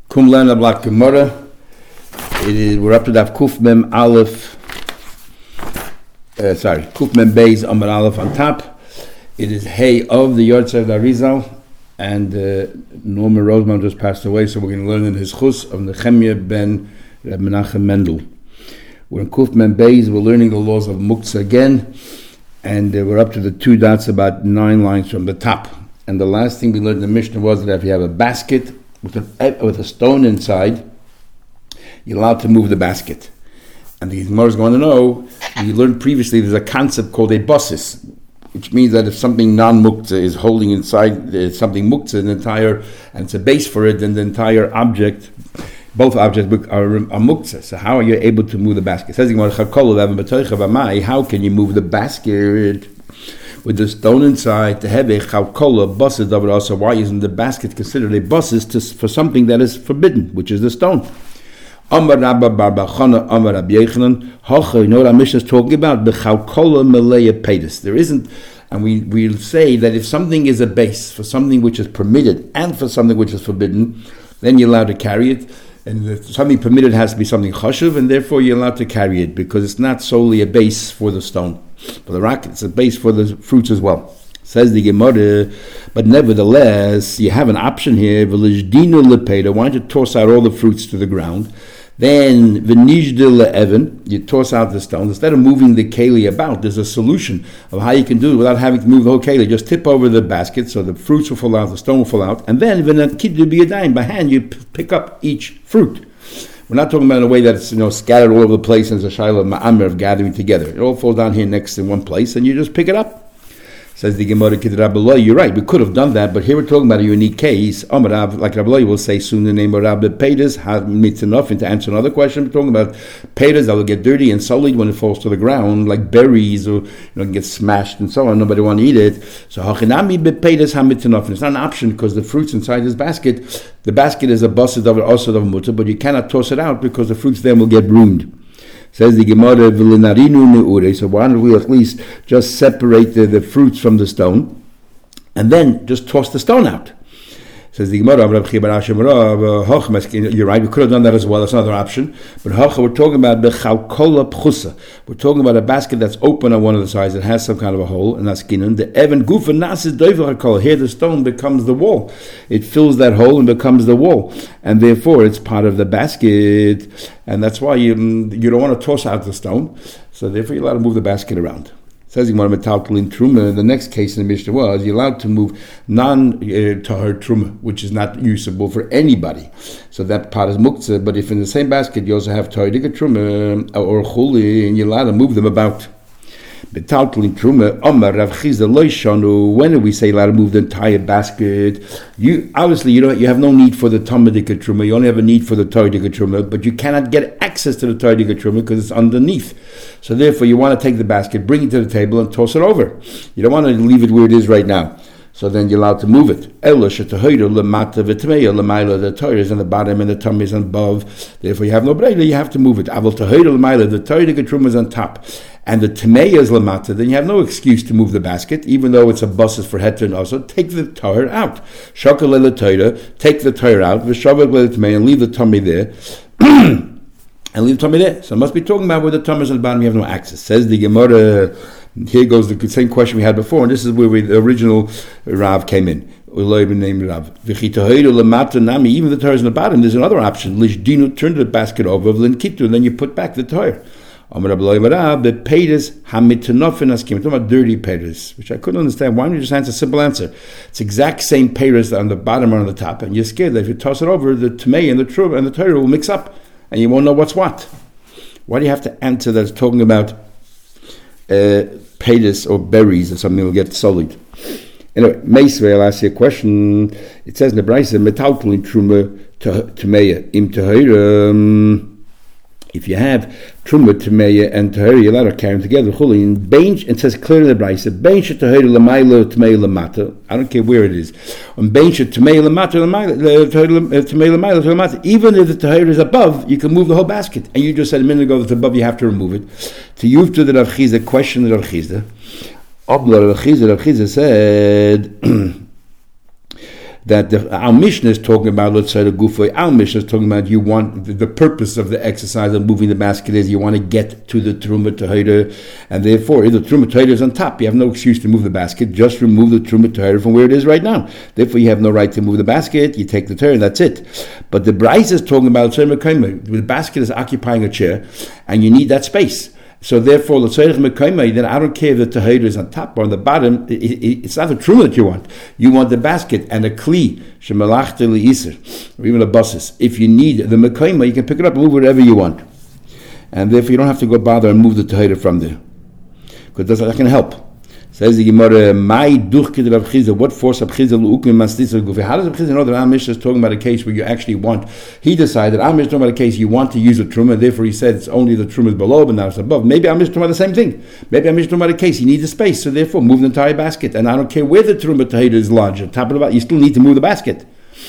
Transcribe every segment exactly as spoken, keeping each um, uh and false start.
Kum Lena Black Gemara. It is we're up to Daf Kuf Mem Aleph. Uh, sorry, Kuf Mem Beis Amar Aleph on top. It is Hay of the Yortzei Arizal, and uh, Norman Roseman just passed away, so we're going to learn in his chus of Nechemia ben Menachem Mendel. We're in Kuf Mem Beis. We're learning the laws of Muktzah again, and uh, we're up to the two dots about nine lines from the top. And the last thing we learned in the Mishnah was that if you have a basket with a, with a stone inside, you're allowed to move the basket. And the Gemara is going to know, you learned previously there's a concept called a basis, which means that if something non-muktzah is holding inside uh, something muktzah, an entire, and it's a base for it, then the entire object, both objects are, are muktzah. So how are you able to move the basket? It says the Gemara, how can you move the basket with the stone inside? To have a chalkola basis of it also. Why isn't the basket considered a basis to, for something that is forbidden, which is the stone? Amar Rabba Bar Bachana Amar Rabbi Yechanan. Hacha, you know what our Mishnah is talking about? The chalkola meleya pedis. There isn't, and we we'll say that if something is a base for something which is permitted and for something which is forbidden, then you're allowed to carry it. And if something permitted has to be something chashuv, and therefore you're allowed to carry it because it's not solely a base for the stone. For the rock, it's a base for the fruits as well. Says the Gemara, but nevertheless, you have an option here. Why don't you toss out all the fruits to the ground? Then, you toss out the stones. Instead of moving the keli about, there's a solution of how you can do it without having to move the whole keli. Just tip over the basket so the fruits will fall out, the stone will fall out, and then, by hand, you pick up each fruit. We're not talking about in a way that it's, you know, scattered all over the place and it's a shayla ma'amir of gathering together. It all falls down here next in one place and you just pick it up. Says the Gemara, you're right, we could have done that, but here we're talking about a unique case. Amar, like Rabbi will say soon the name of Rabbi Pedis, it's enough to answer another question. We're talking about Pedis that will get dirty and sullied when it falls to the ground, like berries, or, you know, can get smashed and so on. Nobody want to eat it. So Hachinami Pedis Hamitinov. It's not an option because the fruits inside this basket, the basket is a basid of also of mutter, but you cannot toss it out because the fruits then will get ruined. Says the Gemara, so why don't we at least just separate the, the fruits from the stone and then just toss the stone out? Says the Gemara, you're right, we could have done that as well, that's another option. But we're talking about the chalkola pchusa. We're talking about a basket that's open on one of the sides, that has some kind of a hole, and that's skinned. The even gufa nasis doiver. Here the stone becomes the wall. It fills that hole and becomes the wall. And therefore it's part of the basket. And that's why you, you don't want to toss out the stone. So therefore you're allowed to move the basket around. Says the truma. The next case in the Mishnah was you're allowed to move non-tahar truma, which is not usable for anybody. So that part is muktzah. But if in the same basket you also have tahar truma or chuli, and you're allowed to move them about. When do we say allowed to move the entire basket? You obviously you don't you have no need for the tamadika truma. You only have a need for the toidika truma, but you cannot get access to the toidika truma because it's underneath. So therefore, you want to take the basket, bring it to the table, and toss it over. You don't want to leave it where it is right now. So then you're allowed to move it. The Torah is on the bottom and the tummy is above. Therefore, you have no brayla, you have to move it. The Torah is on top. And the Tameya is lamata, then you have no excuse to move the basket, even though it's a basis for heter and also. Take the Torah out. Shakal le Torah, take the Torah out, v'shavak le Tameya, and leave the tummy there. And leave the tummy there. So I must be talking about where the tummy is on the bottom, you have no access. Says the Gemara. Here goes the same question we had before, and this is where we, the original Rav came in. Named Rav. Even the Torah is on the bottom, there's another option. Lishdinu, turn the basket over, and then you put back the Torah. The Pedis Hamitanofin Askim. We're talking about dirty Pedis, which I couldn't understand. Why don't you just answer a simple answer? It's exact same Pedis on the bottom or on the top, and you're scared that if you toss it over, the Tamei and the Truv and the Torah will mix up, and you won't know what's what. Why do you have to answer that it's talking about Uh, pedis or berries or something will get solid? Anyway, Meisvei, I'll ask you a question. It says in the Brisa, metalpul in truma tameya im tahira. If you have truma tameya and tahira, you're allowed to carry them together. In bench, it says clearly in the Brisa, bench tahira lamayla tameya lamata. I don't care where it is. On bench tameya lamata tameya lamayla lamata. Even if the tahira is above, you can move the whole basket. And you just said a minute ago that above you have to remove it. To you to the Rav Chizda, question the Rav Chizda. Obla Rav Chizda, Rav Chizda said that the, our Mishnah is talking about, let's say the Gufay, our Mishnah is talking about you want, the, the purpose of the exercise of moving the basket is you want to get to the Truma Tahira, and therefore if the Truma Tahira is on top, you have no excuse to move the basket, just remove the Truma Tahira from where it is right now. Therefore you have no right to move the basket, you take the Tahira and that's it. But the Bryce is talking about, the basket is occupying a chair, and you need that space. So therefore, then I don't care if the tahira is on top or on the bottom. It, it, it's not the truma that you want. You want the basket and a kli, shemalachta liiser, or even a buses. If you need the mekayma, you can pick it up and move wherever you want. And therefore, you don't have to go bother and move the tahira from there. Because that can help. Says the Gemara, "My duchkid Rav Chizda, what force Rav Chizda lu'ukim mastisel gufi?" How does Rav Chizda know that our Mishnah is talking about a case where you actually want? He decided our Mishnah is talking about a case you want to use a truma, therefore he said it's only the truma is below, but now it's above. Maybe our Mishnah is talking about the same thing. Maybe our Mishnah is talking about a case you need the space, so therefore move the entire basket. And I don't care where the truma tahira is larger, top of the, you still need to move the basket.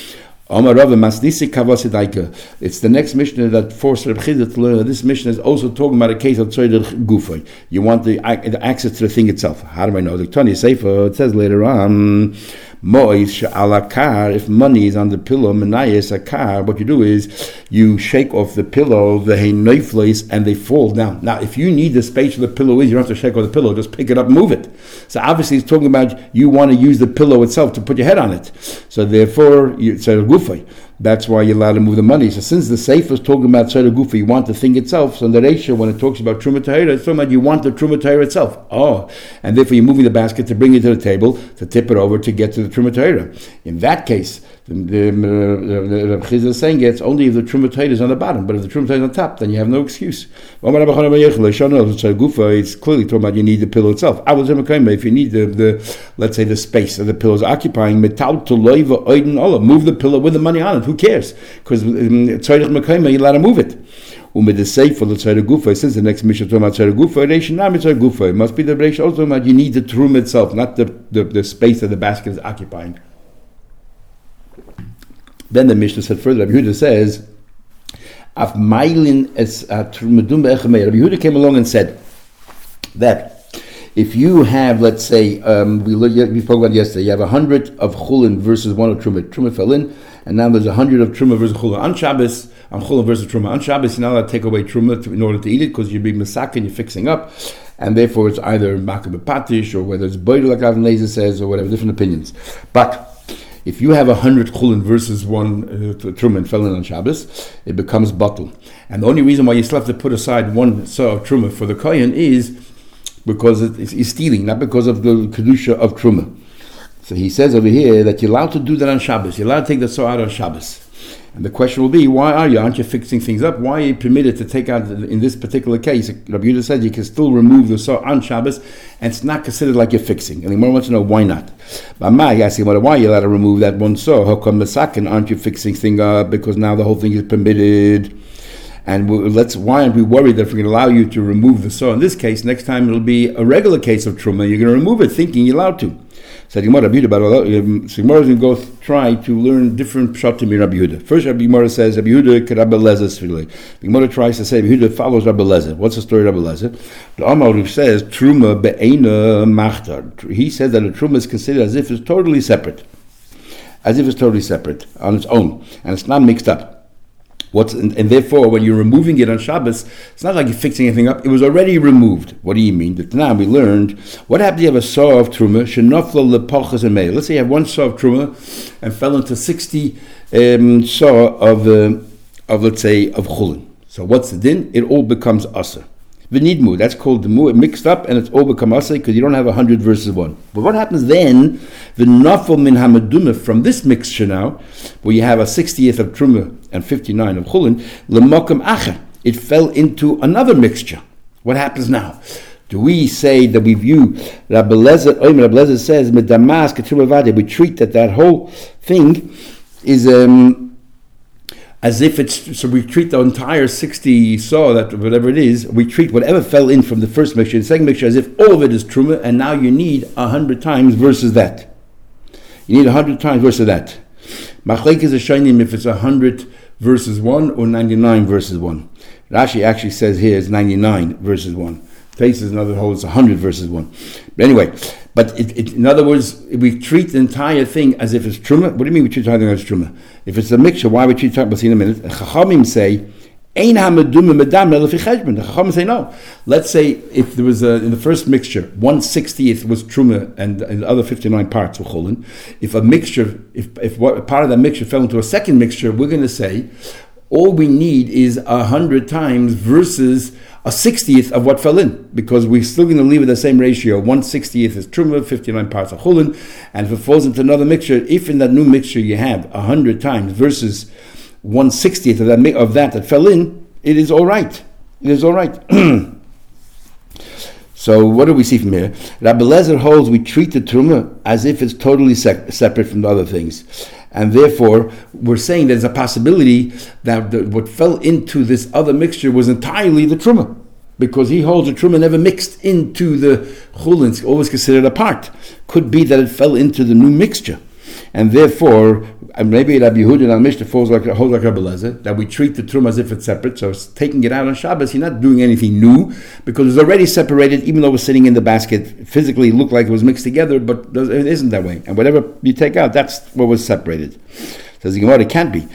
It's the next Mishnah that forced Reb Chizda to learn that this Mishnah is also talking about a case of tzorech gufay. You want the, the access to the thing itself. How do I know? The Tanya Sefer, it says later on, Mois alakar, if money is on the pillow, menayes akar, what you do is you shake off the pillow, the heinoifles, and they fall down. Now, if you need the space where the pillow is, you don't have to shake off the pillow, just pick it up and move it. So obviously it's talking about you want to use the pillow itself to put your head on it. So therefore, it's a gufay. That's why you're allowed to move the money. So since the Sefer is talking about tzorech gufa, you want the thing itself. So in the ratio, when it talks about truma tahira, it's talking about you want the truma tahira itself. Oh, and therefore you're moving the basket to bring it to the table, to tip it over, to get to the truma tahira. In that case, the, the, the, Reb Chizda is saying it's only if the truma tahira is on the bottom, but if the truma tahira is on top, then you have no excuse. It's clearly talking about you need the pillow itself. If you need the, the let's say the space that the pillow is occupying, move the pillow with the money on it. Who cares? Because tzorech mekayma, you're allowed to move it. Umid the sefer the tzorech gufa. Since the next mission talking about tzorech gufa, reish nam tzorech gufa. It must be the reish also about you need the truma itself, not the, the, the space that the basket is occupying. Then the Mishnah said further. Rabbi Yehuda says, "Af mailin es trumedum be'echamei." Rabbi Yehuda came along and said that if you have, let's say, um, we we spoke about yesterday, you have a hundred of chulin versus one of truma. Truma fell in, and now there's a hundred of truma versus chulin. On Shabbos, on chulin versus truma. On Shabbos, you're not allowed to take away truma to, in order to eat it because you're being masak and you're fixing up, and therefore it's either makabeh patish or whether it's boider like Avnei Nezer says or whatever. Different opinions, but if you have a hundred chulin versus one uh, truma and fell in on Shabbos, it becomes batul. And the only reason why you still have to put aside one saw of truma for the kohen is because it is stealing, not because of the kedusha of truma. So he says over here that you're allowed to do that on Shabbos. You're allowed to take the saw out on Shabbos. And the question will be, why are you? Aren't you fixing things up? Why are you permitted to take out, in this particular case, Rabbi Yehuda said you can still remove the saw on Shabbos, and it's not considered like you're fixing. And the Gemara wants to know, why not? But I ask him, why are you allowed to remove that one saw? How come Masakin, aren't you fixing things up? Because now the whole thing is permitted. And we, let's why aren't we worried that if we're going to allow you to remove the saw? In this case, next time it'll be a regular case of truma. You're going to remove it thinking you're allowed to. So the Gemara is going to go try to learn different pshatim in Rabbi Yehuda. First, Rabbi Gemara says Rabbi Yehuda could Rabbi Lezer sfilei. The Gemara tries to say Rabbi Yehuda follows Rabbi Lezer. What's the story of Rabbi Lezer? The Amar says truma be'ena machtar. He says that a truma is considered as if it's totally separate, as if it's totally separate on its own, and it's not mixed up. What's and, and therefore, when you're removing it on Shabbos, it's not like you're fixing anything up. It was already removed. What do you mean? That now we learned what happened. You have a saw of truma, shenofla lepachas and meir. Let's say you have one saw of truma and fell into sixty um, saw of uh, of let's say of chulin. So what's the din? It all becomes aser. V'nidmu, that's called the mu. It mixed up and it's all become aser because you don't have a hundred versus one. But what happens then? The nafel min hamadumah from this mixture now, where you have a sixtieth of truma and fifty-nine of chulin, l'makam acher. It fell into another mixture. What happens now? Do we say that we view Rabbi Lezer? Rabbi Lezer says medamas ketruma vade. We treat that that whole thing is um. as if it's, so we treat the entire sixty saw, that whatever it is, we treat whatever fell in from the first mixture, the second mixture, as if all of it is truma, and now you need a hundred times versus that. You need a hundred times versus that. Machlek is a shaynim if it's a hundred versus one or ninety-nine versus one. Rashi actually says here it's ninety-nine versus one. Face is another whole, it's a hundred versus one. But anyway, But it, it, in other words, we treat the entire thing as if it's truma. What do you mean we treat the entire thing as truma? If it's a mixture, why would we treat it? We'll see in a minute. Chachamim say, Ein ha-meduma medam lefi cheshbon. The Chachamim say no. Let's say if there was a, in the first mixture, one sixtieth was truma and, and the other fifty-nine parts were chulin. If a mixture, if if what, part of that mixture fell into a second mixture, we're going to say all we need is a hundred times versus a sixtieth of what fell in, because we're still going to leave it the same ratio. One sixtieth is truma, fifty-nine parts are chulin, and if it falls into another mixture, if in that new mixture you have a hundred times versus one sixtieth of that of that that fell in, it is all right. It is all right. So what do we see from here? Rabbi Lezer holds we treat the truma as if it's totally sec- separate from the other things. And therefore, we're saying there's a possibility that the, what fell into this other mixture was entirely the truma, because he holds the truma never mixed into the chulin, it's always considered apart. Could be that it fell into the new mixture. And therefore, and maybe Rabbi Yehuda and Al-Mishnah falls like, holds like Rabbi Lezer, that we treat the truma as if it's separate. So it's taking it out on Shabbos, you're not doing anything new, because it's already separated, even though it was sitting in the basket. Physically, it looked like it was mixed together, but it isn't that way. And whatever you take out, that's what was separated. Says the Gemara, it can't be.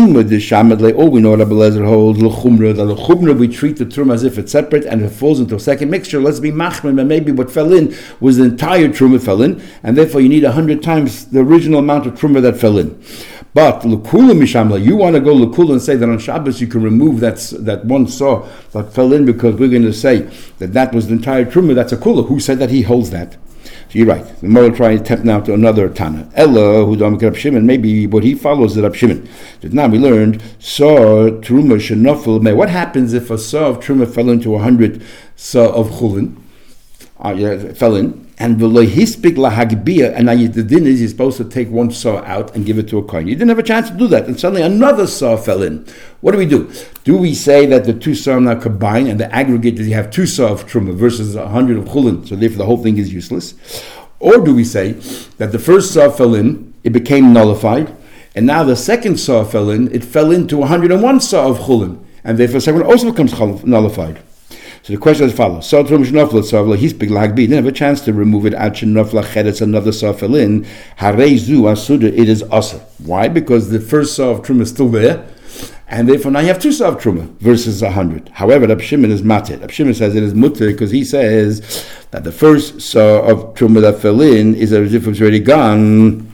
All we know Rabbi Lezer holds l'chumra, that l'chumra we treat the truma as if it's separate, and if it falls into a second mixture, let's be machmir, and maybe what fell in was the entire truma fell in, and therefore you need a hundred times the original amount of truma that fell in. But l'kula mishamla, you want to go l'kula and say that on Shabbos you can remove that that one saw that fell in, because we're going to say that that was the entire truma. That's a kula. Who said that? He holds that. So you're right. The Gemara trying to attempt now to another Tana. Ella, who don't Rab Shimon, maybe what he follows is Rab Shimon. Now we learned saw truma shenofel. What happens if a saw of truma fell into a hundred saw of chulin? Uh, yeah, fell in, and the lohispik lahagbia, and now you, the din is you're supposed to take one saw out and give it to a kohen. You didn't have a chance to do that, and suddenly another saw fell in. What do we do? Do we say that the two saw are now combined, and the aggregate is you have two saw of truma versus a hundred of chulin, so therefore the whole thing is useless? Or do we say that the first saw fell in, it became nullified, and now the second saw fell in, it fell into one hundred one saw of chulin, and therefore the second one also becomes nullified? So the question is as follows: So trum shnofla saw he's big lagbi. Didn't have a chance to remove it. At shnofla cheretz another saw fell in. Hareizu asuda. It is asa. Why? Because the first saw of truma is still there, and therefore now you have two saw of truma versus a hundred. However, Rab Shimon is matir. Rab Shimon says it is mutter because he says that the first saw of truma that fell in is as if it was already gone,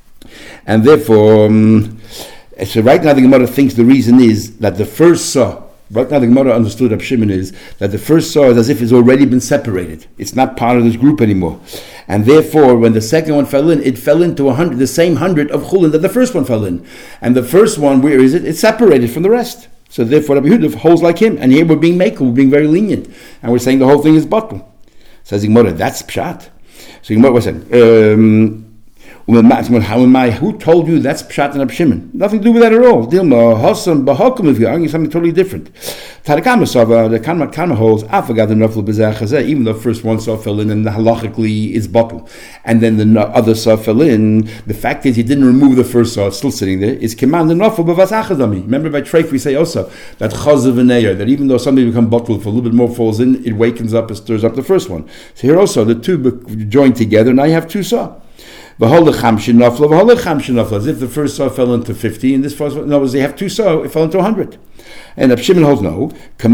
and therefore, um, so right now the Gemara thinks the reason is that the first saw. Right now the Gemara understood Rab Shimon is that the first saw is as if it's already been separated. It's not part of this group anymore. And therefore, when the second one fell in, it fell into a hundred, the same hundred of chulin that the first one fell in. And the first one, where is it? It's separated from the rest. So therefore, Rabbi Yehuda holds like him. And here we're being makel, we're being very lenient. And we're saying the whole thing is batel. Says the Gemara, that's pshat. So the Gemara was saying, um, who told you that's Pshat and Rab Shimon? Nothing to do with that at all. Dilma, Hassan, Bahakum, if you're arguing something totally different. Tarakama Sava, the Kanma holds, Afagad the Nafl Bezachazeh, even though the first one saw fell in and halachically is bottle, and then the other saw fell in, the fact is he didn't remove the first saw, it's still sitting there, is Keman the Nafl Bevazachazami. Remember by Treif we say also that Chazav and Neyer, that even though something become bottle, if a little bit more falls in, it wakens up and stirs up the first one. So here also, the two joined together, now you have two saw. As if the first saw fell into fifty, and this first one, no, they have two saw, it fell into a hundred. And Rab Shimon holds no.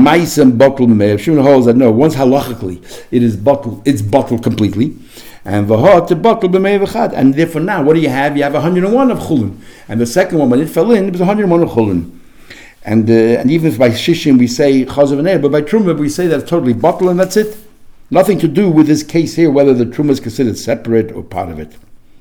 Rab Shimon holds that no, once halachically it is bottled, it's bottled completely. And v'hot to bottle b'mei v'chad. And therefore now, what do you have? You have one hundred one of chulin. And the second one, when it fell in, it was one hundred one of chulin. And uh, and even if by shishim we say chazav and but by truma we say that it's totally bottled and that's it. Nothing to do with this case here, whether the truma is considered separate or part of it.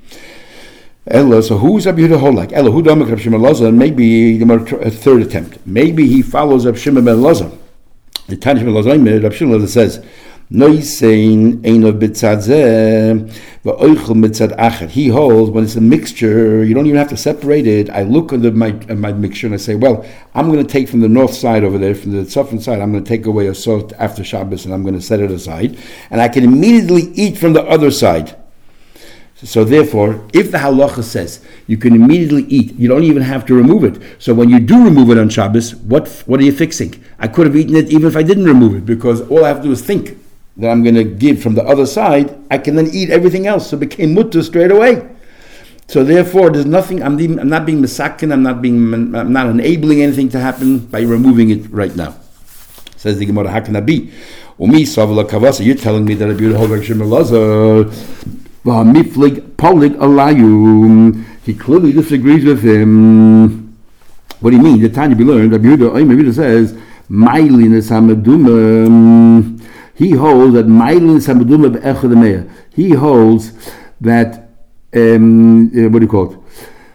Ella, so who's Rabbi Yehuda hold like? Ella, who domek Rab Shimon ben Elazar? Maybe a third attempt. Maybe he follows Rab Shimon ben Elazar. The Tanya ben Elazar, Rab Shimon ben Elazar says, Noisein einov b'tzad zeh v'oichel b'tzad acher. He holds when it's a mixture, you don't even have to separate it. I look at my at my mixture and I say, well, I'm going to take from the north side over there, from the southern side, I'm going to take away a salt after Shabbos and I'm going to set it aside, and I can immediately eat from the other side. So therefore, if the halacha says you can immediately eat, you don't even have to remove it. So when you do remove it on Shabbos, what what are you fixing? I could have eaten it even if I didn't remove it, because all I have to do is think. that I'm going to give from the other side, I can then eat everything else. So it became mutter straight away. So therefore, there's nothing. I'm, even, I'm not being misakin. I'm not being. I'm not enabling anything to happen by removing it right now. Says the Gemara, how can that be? Umi savla kavasa. You're telling me that a beautiful Shimon Lazar, miflig polig alayum. He clearly disagrees with him. What do you mean? The Tanya be learned. Rabbi Yehuda says, "Mailin is hamaduma." He holds that Mailin is hamaduma be'echad meya. He holds that. Um, uh, what do you call it?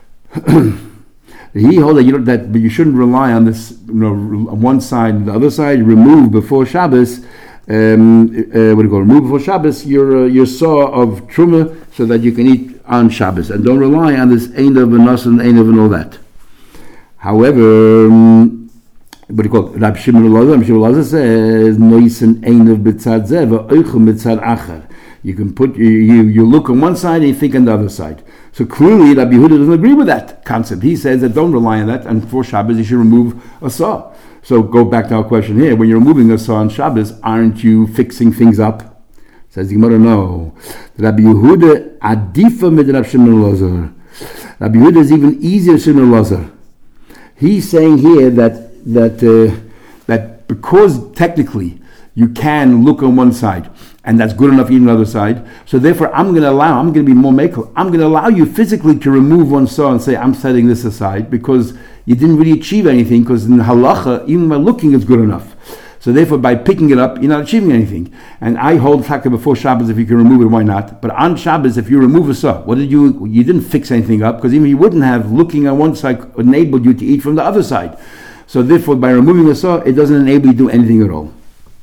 He holds that you know, that you shouldn't rely on this. You know, on one side and the other side. Remove before Shabbos. Um, uh, what do you call it? Remove before Shabbos your uh, your saw of truma so that you can eat on Shabbos, and don't rely on this ein of anas and ein of and all that. However, um, what do you call it? Rabbi Shimon Elazar, Rabbi Shimon Elazar says noisen ein of b'tzad zeh v'oichem b'tzad achar. You can put you, you you look on one side and you think on the other side. So clearly, Rabbi Yehuda doesn't agree with that concept. He says that don't rely on that, and for Shabbos you should remove a saw. So go back to our question here: when you're removing a saw on Shabbos, aren't you fixing things up? Says the Gemara, no. Rabbi Yehuda adifa mit Rabbi Shimon Elazar. Rabbi Yehuda is even easier than Elazar. He's saying here that that uh, that because technically you can look on one side, and that's good enough even on the other side. So therefore, I'm going to allow, I'm going to be more makel. I'm going to allow you physically to remove one saw and say, I'm setting this aside because you didn't really achieve anything, because in halacha, even by looking, it's good enough. So therefore, by picking it up, you're not achieving anything. And I hold taka before Shabbos, if you can remove it, why not? But on Shabbos, if you remove a saw, what did you, you didn't fix anything up, because even you wouldn't have, looking on one side enabled you to eat from the other side. So therefore, by removing a saw, it doesn't enable you to do anything at all.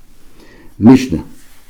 Mishnah.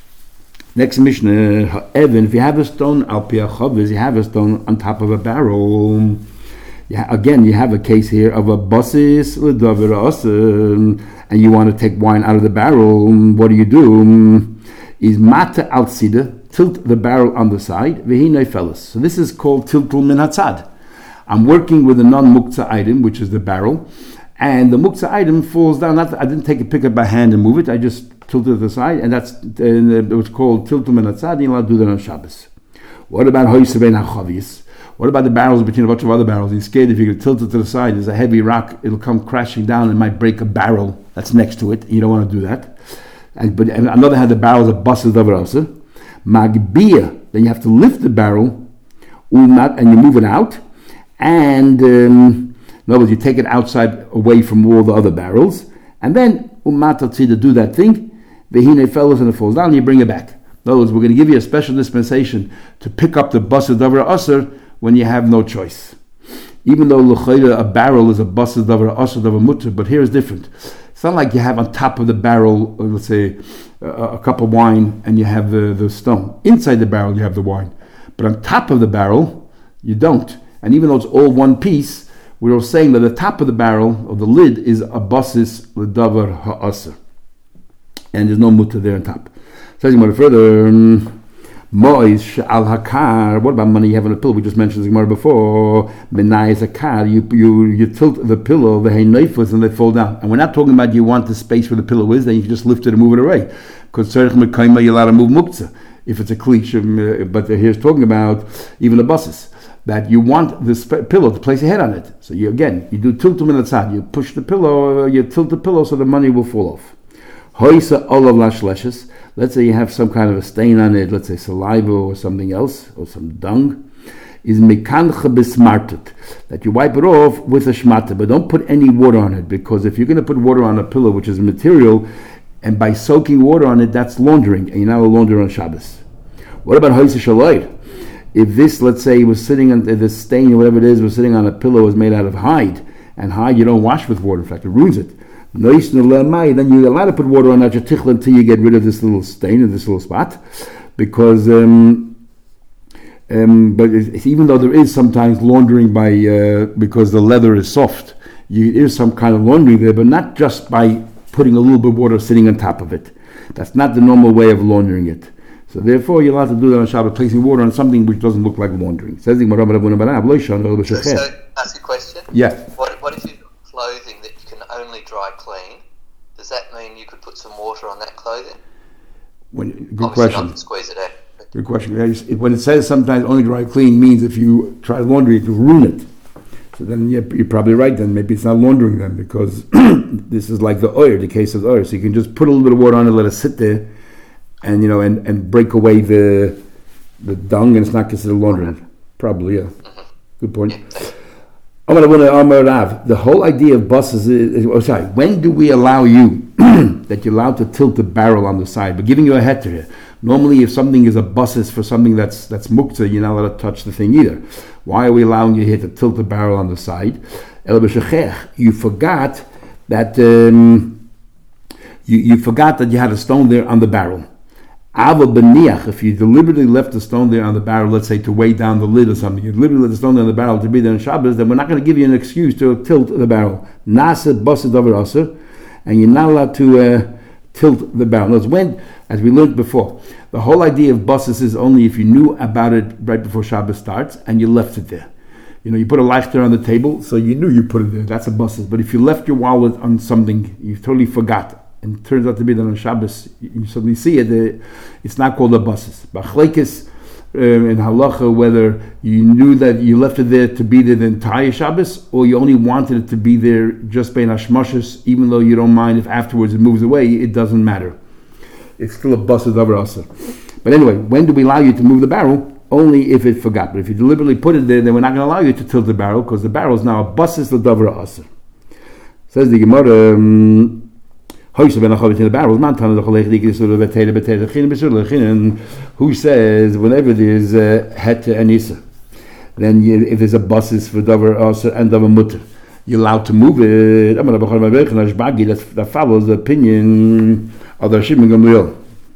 Next Mishnah, Evan, if you have a stone, al pi hachavis, you have a stone on top of a barrel. Yeah, again, you have a case here of a basis l'davar aser, and you want to take wine out of the barrel. What do you do? Is mata al tzida, tilt the barrel on the side, v'hinei felis. So this is called tiltul min hatzad. I'm working with a non-muktzah item, which is the barrel, and the muktzah item falls down. Not, I didn't take a pick up by hand and move it. I just tilted it aside, and that's uh, it was called tiltul min hatzad. You're allowed to do that on Shabbos. What about hoyse ben hachavis? What about the barrels between a bunch of other barrels? He's scared if you could tilt it to the side, there's a heavy rock, it'll come crashing down and might break a barrel that's next to it. You don't want to do that. And, but on the other hand, the barrel is a basis davar aser. Magbia, then you have to lift the barrel, and you move it out, and um, in other words, you take it outside away from all the other barrels, and then umata to do that thing, v'hinei felis, and it falls down, and you bring it back. In other words, we're going to give you a special dispensation to pick up the basis davar aser when you have no choice. Even though l'chayda, a barrel is a basis davar aser davar mutter, but here is different. It's not like you have on top of the barrel, let's say, a, a cup of wine, and you have the, the stone. Inside the barrel, you have the wine. But on top of the barrel, you don't. And even though it's all one piece, we're saying that the top of the barrel, or the lid, is a basis l'davar ha'aser. And there's no mutter there on top. Says more further, Mois al hakar. What about money you have on a pillow? We just mentioned this Gemara before. Menai is a car. You you you tilt the pillow, the neifus, and they fall down. And we're not talking about you want the space where the pillow is. Then you can just lift it and move it away. Because tzarich mekayma, you're allowed to move muktzah if it's a cliche. But here's talking about even the buses, that you want this pillow to place your head on it. So you again you do tiltum min hatzad. You push the pillow, you tilt the pillow so the money will fall off. Hoisa olav lashleshes. Let's say you have some kind of a stain on it, let's say saliva or something else, or some dung, is mekancha besmartet, that you wipe it off with a shmata, but don't put any water on it, because if you're going to put water on a pillow, which is a material, and by soaking water on it, that's laundering, and you're not a launderer on Shabbos. What about hoisa shaloid? If this, let's say, was sitting on, this stain or whatever it is, was sitting on a pillow, was made out of hide, and hide you don't wash with water, in fact, it ruins it. Then you're allowed to put water on that tichel until you get rid of this little stain and this little spot, because um, um, but it's, even though there is sometimes laundering by uh, because the leather is soft, you, there is some kind of laundering there, but not just by putting a little bit of water sitting on top of it. That's not the normal way of laundering it. So therefore, you're allowed to do that on Shabbat, placing water on something which doesn't look like laundering. Says the Gemara. So, so ask a question. Yeah. What what if you've got clothing that only dry clean? Does that mean you could put some water on that clothing? When Good question. Not to squeeze it out. Good question. When it says sometimes only dry clean means if you try laundry it will ruin it. So then yeah, you're probably right then. Maybe it's not laundering then because this is like the oil, the case of the oil. So you can just put a little bit of water on it, let it sit there, and you know, and, and break away the the dung, and it's not considered laundering. Probably, yeah. Mm-hmm. Good point. Yeah, the whole idea of buses is, is oh, sorry, when do we allow you that you're allowed to tilt the barrel on the side? We're giving you a heter here. Normally, if something is a buses for something that's that's muktzah, you're not allowed to touch the thing either. Why are we allowing you here to tilt the barrel on the side? You forgot that um, you, you forgot that you had a stone there on the barrel. If you deliberately left the stone there on the barrel, let's say to weigh down the lid or something, you deliberately left the stone there on the barrel to be there on Shabbos, then we're not going to give you an excuse to tilt the barrel. Nasa basid over aser, and you're not allowed to uh, tilt the barrel. Notice when, as we learned before, the whole idea of buses is only if you knew about it right before Shabbos starts and you left it there. You know, you put a leichter on the table, so you knew you put it there. That's a buses. But if you left your wallet on something, you totally forgot, and it turns out to be that on Shabbos, you suddenly see it, it's not called a buses. B'achlekes um, in halacha, whether you knew that you left it there to be there the entire Shabbos, or you only wanted it to be there just bein hashmashos, even though you don't mind if afterwards it moves away, it doesn't matter. It's still a buses over aser. But anyway, when do we allow you to move the barrel? Only if it forgot. But if you deliberately put it there, then we're not going to allow you to tilt the barrel, because the barrel is now a buses l'davar aser. Says the Gemara, um, who says whenever there's a het and isa, then you, if there's a buses for davar aser and davar mutter, you're allowed to move it. That, that follows the opinion of the Shimon Gamliel.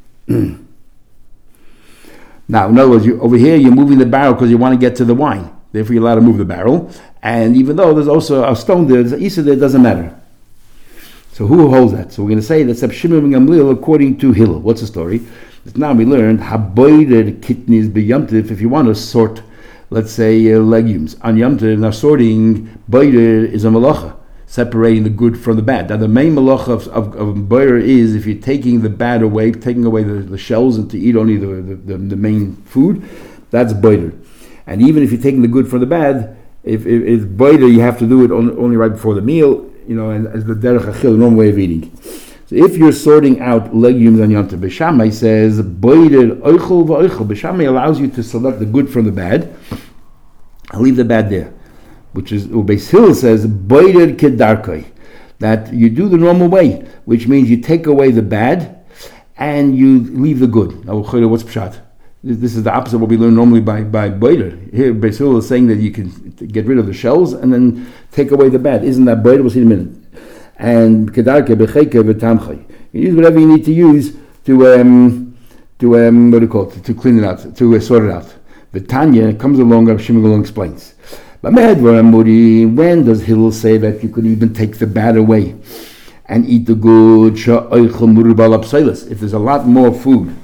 Now, in other words, you, over here you're moving the barrel because you want to get to the wine. Therefore, you're allowed to move the barrel. And even though there's also a stone there, there's an isa there, it doesn't matter. So who holds that? So we're going to say that's Shimon Gamliel according to Hillel. What's the story? Now we learned haboider kitnis b'yamtiv. If you want to sort, let's say uh, legumes on yamtiv, now sorting boider is a malacha, separating the good from the bad. Now the main malacha of, of, of boider is if you're taking the bad away, taking away the, the shells and to eat only the the, the, the main food, that's boider. And even if you're taking the good from the bad, if, if it's boider, you have to do it on, only right before the meal. You know, and as the derech achil, the normal way of eating. So if you're sorting out legumes on Yom Tov, Beishamai says, boider oichel v'oichel. Beishamai allows you to select the good from the bad, and leave the bad there. Which is, Beis Hillel says, boider kedarkoi. That you do the normal way, which means you take away the bad, and you leave the good. Now, what's pshat? This is the opposite of what we learn normally by by boider. Here, Beis Hillel is saying that you can get rid of the shells and then take away the bad. Isn't that boider? We'll see in a minute. And kedarke becheke v'tamchay. You use whatever you need to use to um to um what do you call it? To clean it out, to uh, sort it out. The Tanya comes along. Rav Shimon Gamliel explains. When does Hillel say that you could even take the bad away and eat the good? If there's a lot more food.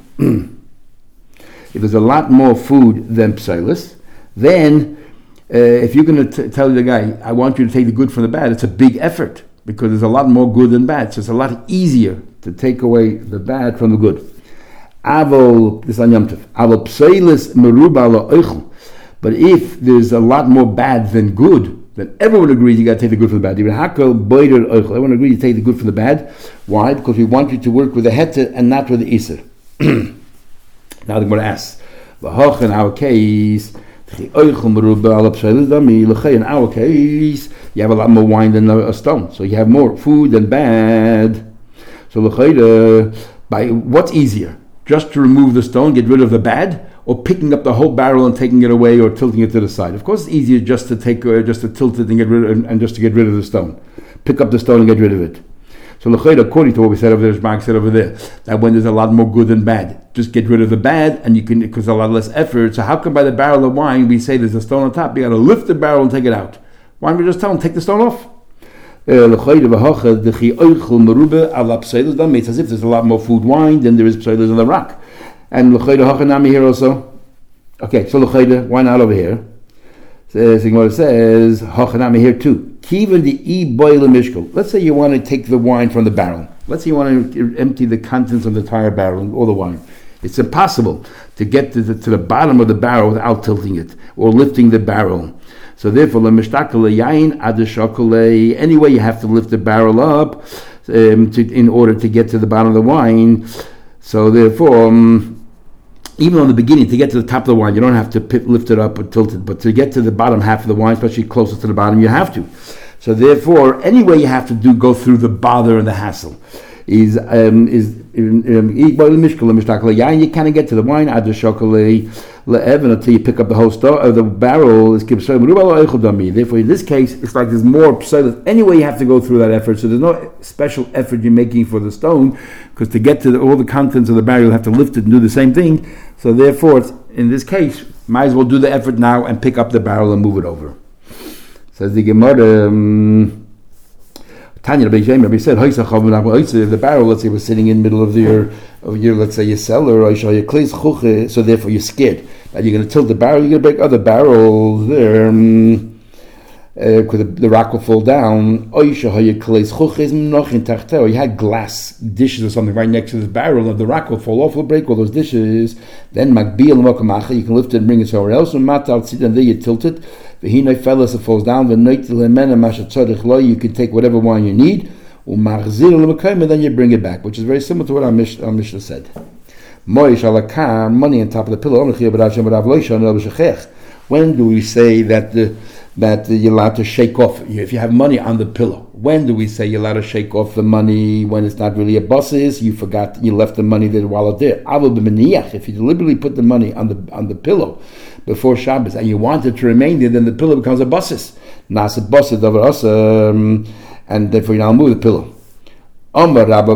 If there's a lot more food than psilus, then uh, if you're going to tell the guy, I want you to take the good from the bad, it's a big effort because there's a lot more good than bad. So it's a lot easier to take away the bad from the good. Avol, this on Yom Tov. Avol psilus meruba lo oichel. But if there's a lot more bad than good, then everyone agrees you got to take the good from the bad. Even hakel boider oichel. Everyone agrees you take the good from the bad. Why? Because we want you to work with the heter and not with the iser. Now the Gemara asks, in our case, in our case, you have a lot more wine than a stone, so you have more food than bad. So by what's easier, just to remove the stone, get rid of the bad, or picking up the whole barrel and taking it away, or tilting it to the side? Of course, it's easier just to take, uh, just to tilt it and get rid of, and, and just to get rid of the stone. Pick up the stone and get rid of it. So according to what we said over there, Shmark said over there, that when there's a lot more good than bad, just get rid of the bad, and you can, because a lot less effort. So how come by the barrel of wine we say there's a stone on top? You got to lift the barrel and take it out. Why don't we just tell them take the stone off? It's as if there's a lot more food wine than there is psilus on the rock. And here also. Okay, so why not over here? Says it says hachanami here too. Kivan the e boil mishkol. Let's say you want to take the wine from the barrel. Let's say you want to empty the contents of the entire barrel, all the wine. It's impossible to get to the, to the bottom of the barrel without tilting it or lifting the barrel. So therefore, anyway, you have to lift the barrel up um, to, in order to get to the bottom of the wine. So therefore, um, even on the beginning, to get to the top of the wine, you don't have to pip, lift it up or tilt it, but to get to the bottom half of the wine, especially closest to the bottom, you have to. So therefore, anyway, you have to do go through the bother and the hassle. Is um, is um, you kind of get to the wine until you pick up the whole store of the barrel. Therefore, in this case, it's like there's more psalus. Anyway, you have to go through that effort. So there's no special effort you're making for the stone, because to get to the, all the contents of the barrel, you have to lift it and do the same thing. So therefore, it's, in this case, might as well do the effort now and pick up the barrel and move it over. Says the Gemara. Um, Tanya Rabbi Yemer said, the barrel, let's say, was sitting in the middle of your, of your, let's say, your cellar, or your klis, so therefore you're scared that you're going to tilt the barrel, you're going to break other barrels there, um, uh, the, the rock will fall down. Or you had glass dishes or something right next to this barrel, and the rock will fall off, will break all those dishes. Then you can lift it and bring it somewhere else, and then you tilt it. Fellas, it falls down. You can take whatever wine you need, and then you bring it back, which is very similar to what our Mishnah, our Mishnah said. Money on top of the pillow. When do we say that the, that you're allowed to shake off? If you have money on the pillow, when do we say you're allowed to shake off the money when it's not really a bus's? You forgot, you left the money there while it's there. If you deliberately put the money on the on the pillow before Shabbos and you want it to remain there, then the pillow becomes a bus's. Nasa bus's over us, and therefore you now move the pillow. Talking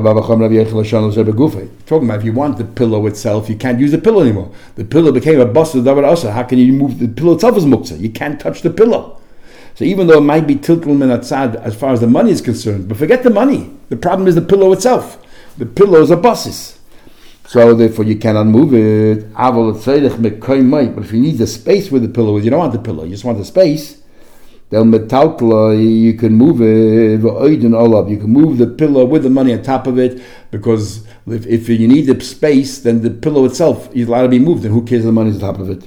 about if you want the pillow itself, you can't use the pillow anymore. The pillow became a bus's over us. How can you move the pillow itself? Is muktzah. You can't touch the pillow. So even though it might be tiltul min atzad as far as the money is concerned, but forget the money. The problem is the pillow itself. The pillow is a bus's. So therefore you cannot move it. But if you need the space where the pillow is, you don't want the pillow, you just want the space, then you can move it. You can move the pillow with the money on top of it, because if, if you need the space, then the pillow itself is allowed to be moved, and who cares if the money is on top of it?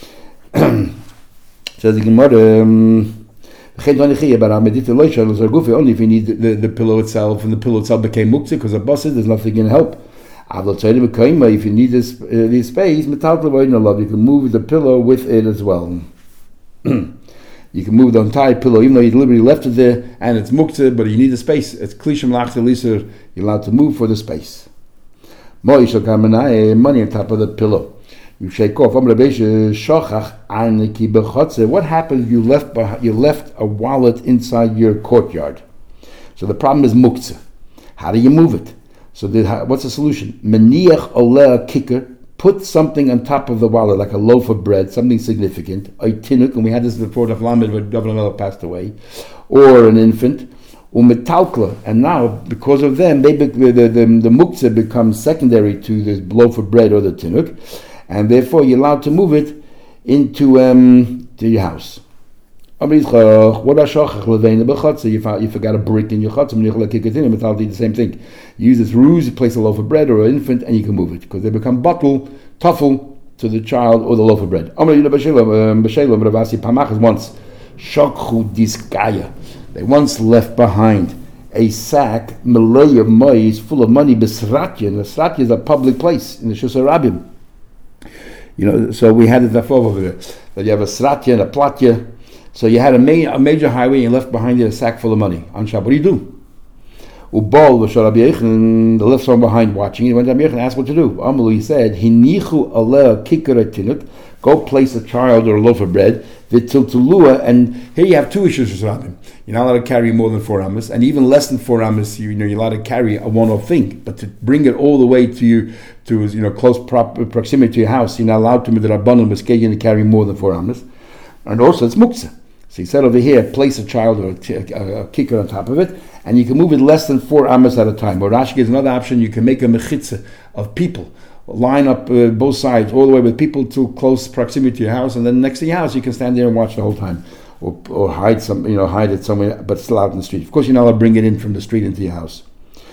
Says the Gemara, um, only if you need the, the, the pillow itself, and the pillow itself became muktzah because of busted, there's nothing going to help. If you need this, uh, this space, you can move the pillow with it as well. You can move the entire pillow, even though you deliberately left it there and it's muktzah, but you need the space. It's klishim lachta lisur. You're allowed to move for the space. Money on top of the pillow. You shake off. What happens if you left you left a wallet inside your courtyard? So the problem is muktzah. How do you move it? So the, what's the solution? Meniach oleh kicker. Put something on top of the wallet, like a loaf of bread, something significant. A tinuk, and we had this before the Lamed when Governor Miller passed away, or an infant. Umetalkla, and now because of them, they the the, the, the muktzah becomes secondary to the loaf of bread or the tinuk, and therefore you're allowed to move it into um, to your house. You, you forgot a brick in your chutzim, you kick it in, the same thing. You use this ruse, you place a loaf of bread or an infant, and you can move it, because they become bottle, tuffle to the child or the loaf of bread. Once, they once left behind a sack, malay of maize, full of money, besratya, and the sratya is a public place in the Shus Harabim. You know, so we had it over there, that you have a sratya and a platya. So you had a, ma- a major highway and you left behind you a sack full of money on Shabbat. What do you do? Ubal the left from behind watching. He went to Rabbi Yechon and asked what to do. Amalu, he said, Hinichu aleh kikar tinuk. Go place a child or a loaf of bread. Vitiltulua, and here you have two issues around him. You're not allowed to carry more than four amas, and even less than four amas, you, you know, you're allowed to carry a one-off thing. But to bring it all the way to you, to you know, close prop, proximity to your house, you're not allowed to midrabanan to carry more than four amas. And also, it's muktzah. So he said over here, place a child or a, t- a, a kicker on top of it, and you can move it less than four amas at a time. Or Rashi gives another option, you can make a mechitza of people, line up uh, both sides, all the way with people to close proximity to your house, and then next to your house you can stand there and watch the whole time. Or, or hide some, you know, hide it somewhere, but still out in the street. Of course, you're not allowed to bring it in from the street into your house.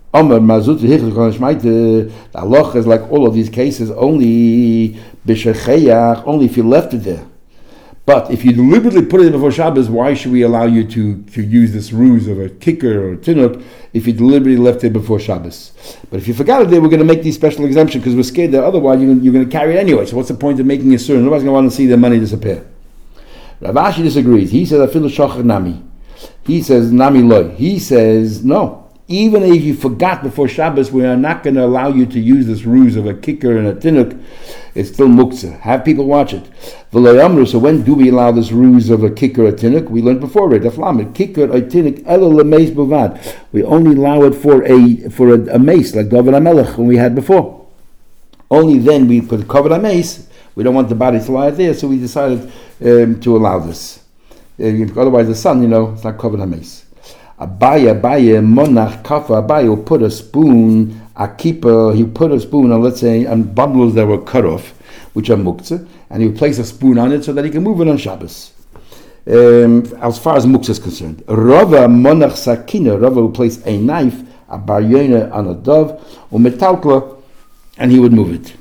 Amar mazut hichlik on shmaite. The halacha is like all of these cases, only b'shecheyach, only if you left it there. But if you deliberately put it before Shabbos, why should we allow you to, to use this ruse of a kicker or a tinuk if you deliberately left it before Shabbos? But if you forgot it there, we're going to make these special exemptions because we're scared that otherwise you're, you're going to carry it anyway. So what's the point of making a surah? Nobody's going to want to see their money disappear. Rav Ashi disagrees. He says, "Afilu shachar nami." He says, "Nami loy." He says, "No. Even if you forgot before Shabbos, we are not going to allow you to use this ruse of a kicker and a tinuk. It's still muktzah. Have people watch it." So when do we allow this ruse of a kicker or a tinuk? We learned before it. Kicker or tinuk elo lemeis bavad. We only allow it for a for a, a mace like David HaMelech when we had before. Only then we could cover a mace. We don't want the body to lie there, so we decided um, to allow this. Uh, otherwise, the sun, you know, it's not covered a mace. Abaya, Abaya, Monach, Kafa, Abaya will put a spoon, a keeper, he put a spoon on, let's say, on bundles that were cut off, which are muktzah, and he would place a spoon on it so that he can move it on Shabbos. Um, as far as muktzah is concerned. Rava, Monach, Sakina, Rava will place a knife, a baryona on a dove, or metalkla, and he would move it.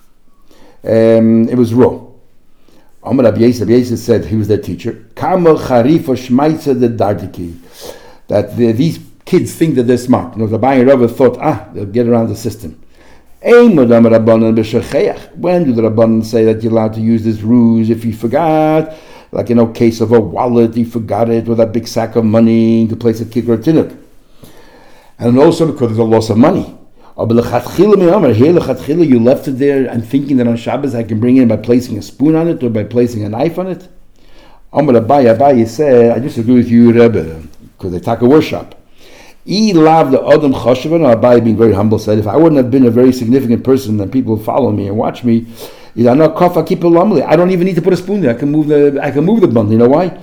Um, it was raw. Amar Rabbi Yosef, Rabbi Yosef said, he was their teacher, Kamal Charifa Shmaitza the Dardiki. That the, these kids think that they're smart. You know, the Abaye Rava thought, ah, they'll get around the system. When do the Rabbanan say that you're allowed to use this ruse if you forgot? Like in a case of a wallet, you forgot it, or that big sack of money to place a kicker or tinuk. And also because there's a loss of money. You left it there and thinking that on Shabbos I can bring it in by placing a spoon on it or by placing a knife on it. Amar Abaye, Abaye said, I disagree with you, Rebbe, because they talk a workshop. E lav the Adam Choshevan, Abaye being very humble said, if I wouldn't have been a very significant person and people follow me and watch me, I don't even need to put a spoon there. I can move the I can move the bundle. You know why?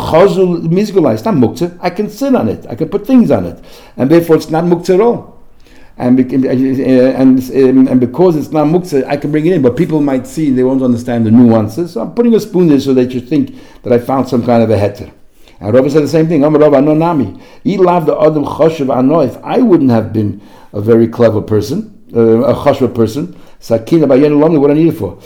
It's not muktzah. I can sit on it. I can put things on it, and therefore it's not muktzah at all. And and and because it's not muktzah, I can bring it in. But people might see they won't understand the nuances. So I'm putting a spoon there so that you think that I found some kind of a heter. And Rabbi said the same thing. If I wouldn't have been a very clever person, uh, a chashva person, sakina bayen what I need it for?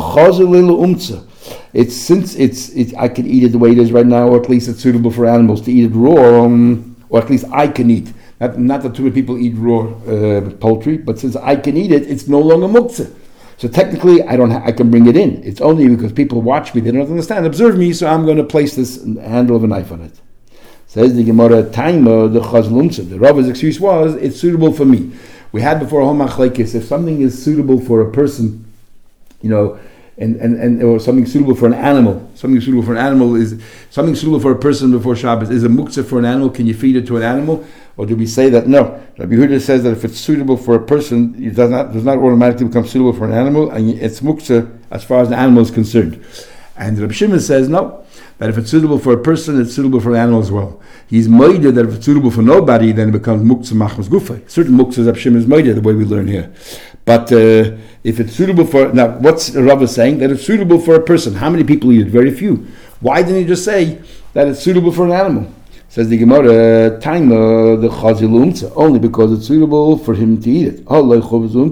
It's since it's it, I can eat it the way it is right now, or at least it's suitable for animals to eat it raw, um, or at least I can eat. Not, not that too many people eat raw uh, poultry, but since I can eat it, it's no longer muktzah. So technically, I don't. Ha- I can bring it in. It's only because people watch me; they don't understand, observe me. So I'm going to place this handle of a knife on it. Says the Gemara, Taima the Chazlumsa. The Rabbi's excuse was, it's suitable for me. We had before a homachlekes. If something is suitable for a person, you know, and, and, and or something suitable for an animal, something suitable for an animal is something suitable for a person before Shabbos. Is a muktzah for an animal? Can you feed it to an animal? Or do we say that no? Rabbi Yehuda says that if it's suitable for a person, it does not does not automatically become suitable for an animal, and it's muktzah as far as the animal is concerned. And Rabbi Shimon says no, that if it's suitable for a person, it's suitable for an animal as well. He's moided that if it's suitable for nobody, then it becomes muktzah machmas gufay. Certain muktzahs Rabbi Shimon is moided the way we learn here. But uh, if it's suitable for now, what's Rabbi saying? That it's suitable for a person. How many people eat it? Very few. Why didn't he just say that it's suitable for an animal? Says the Gemara, time the chazilumtza, only because it's suitable for him to eat it. But if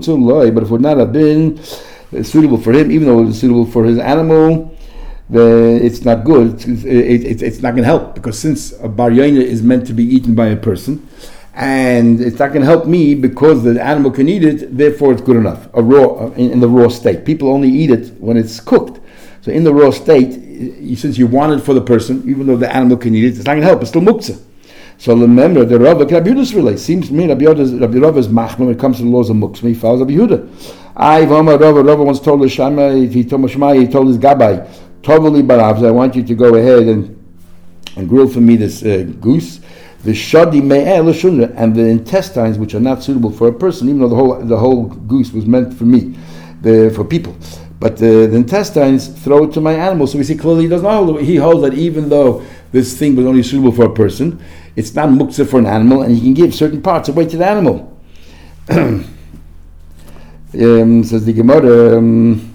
it would not have been suitable for him, even though it was suitable for his animal, the, it's not good. It's, it, it, it's not going to help, because since a baryona is meant to be eaten by a person, and it's not going to help me because the animal can eat it, therefore it's good enough. A raw in, in the raw state. People only eat it when it's cooked. So in the raw state, since you want it for the person, even though the animal can eat it, it's not going to help. It's still muktzah. So remember, the Rava, Rabbi Yehuda's relate. Seems to me Rabbi Rava's machmir when it comes to the laws of muktzah. He follows Rabbi Yehuda. I, Vama Rava, Rava once told the Shama, he told Shema, he told his Gabbai, Tovali Baravs, I want you to go ahead and and grill for me this uh, goose. The shadi me'eh l'shunra, and the intestines, which are not suitable for a person, even though the whole the whole goose was meant for me, the, for people. But the, the intestines, throw it to my animal. So we see clearly he doesn't hold it. He holds that even though this thing was only suitable for a person, it's not muktzah for an animal, and he can give certain parts away to the animal. um, says the Gemara, um,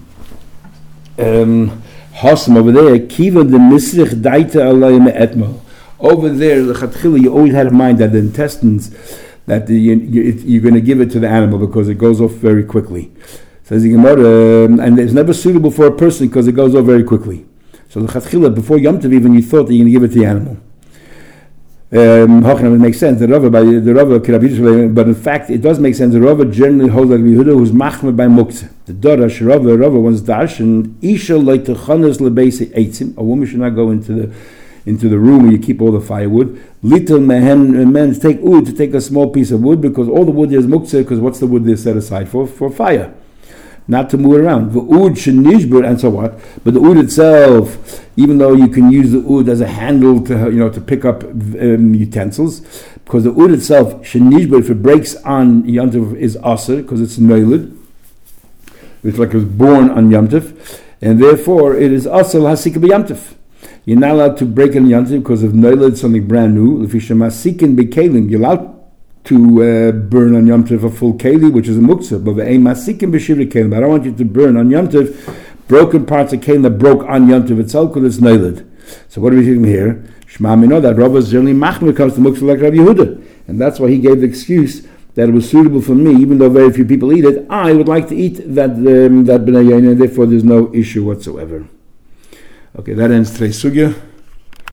um, Hasam over there, Kiva the Misrich Daita Alayim Etmo. Over there, the Chatchila, you always had in mind that the intestines, that the, you, you're going to give it to the animal because it goes off very quickly. Says the Gemara, um, and it's never suitable for a person because it goes off very quickly. So the Chatchila, before Yom Tov, even you thought that you're going to give it to the animal. Um, it makes sense. The Rava, by the Rava, but in fact, it does make sense. The Rava generally holds like Yehuda, who's machmer by muktzah. The Dorash Rava, Rava wants dash and isha like the chanas lebeise eitzim. A woman should not go into the into the room where you keep all the firewood. Little mehen men take wood to take a small piece of wood because all the wood is muktzah. Because what's the wood they set aside for? For fire, not to move around. The oud shenishbur and so what. But the oud itself, even though you can use the oud as a handle to you know to pick up um, utensils, because the oud itself shenishbur, if it breaks on Yom Tov, is aser because it's noilid. It's like it was born on Yom Tov, and therefore it is aser hasika b'Yom Tov. You're not allowed to break on Yom Tov because of noilid, something brand new. If you're masikin b'kelim, you're allowed to uh, burn on Yom Tov a full keli, which is a muktzah, but I don't want you to burn on Yom Tov broken parts of kelim that broke on Yom Tov itself because it's noilid. So what are we doing here? Shema Mino, that Rava is generally machmir comes to muktzah like Rabbi Yehuda, and that's why he gave the excuse that it was suitable for me, even though very few people eat it. I would like to eat that um, that b'nai yayin, and therefore there's no issue whatsoever. Okay, that ends today's sugya.